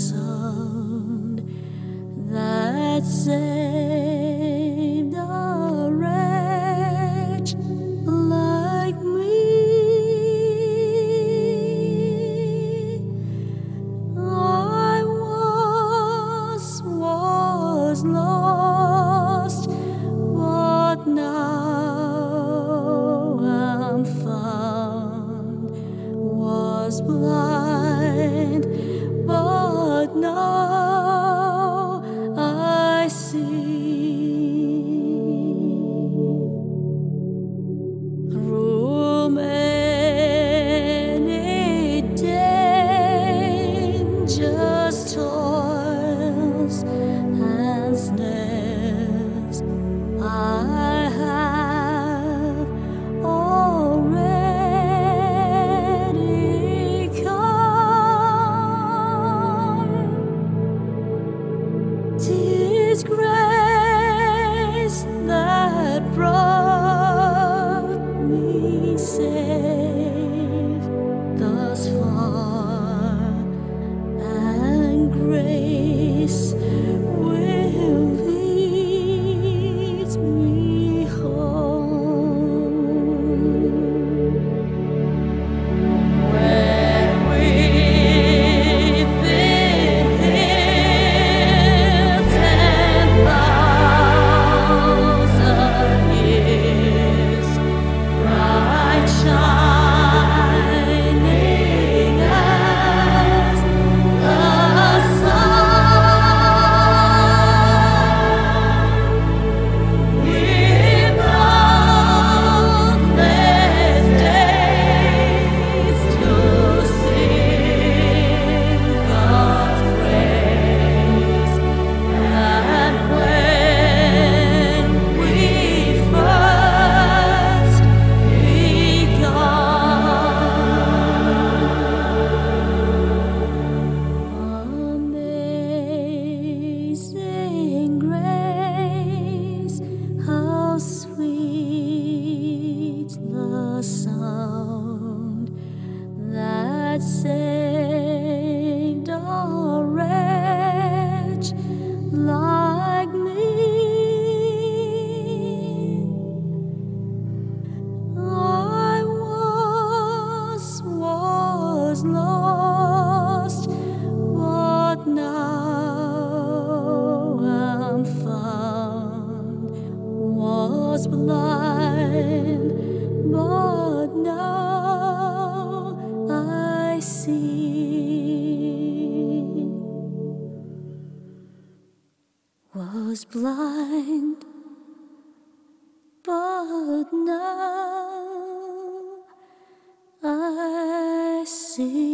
sound that saved a wretch like me. I once was lost, but now I'm found. Was blind, but now I see. Through many dangerous toils and snares, I have already come. 'Tis grace that brought me safe thus far, and grace will lead me home. When we've been here 10,000 years, bright shining as the sun, in boundless days to sing God's praise. And when we first Amazing grace, how sweet the sound that saved a wretch like me. I once was lost, but now I'm found. Was blind, but now I see. Was blind, but now I see.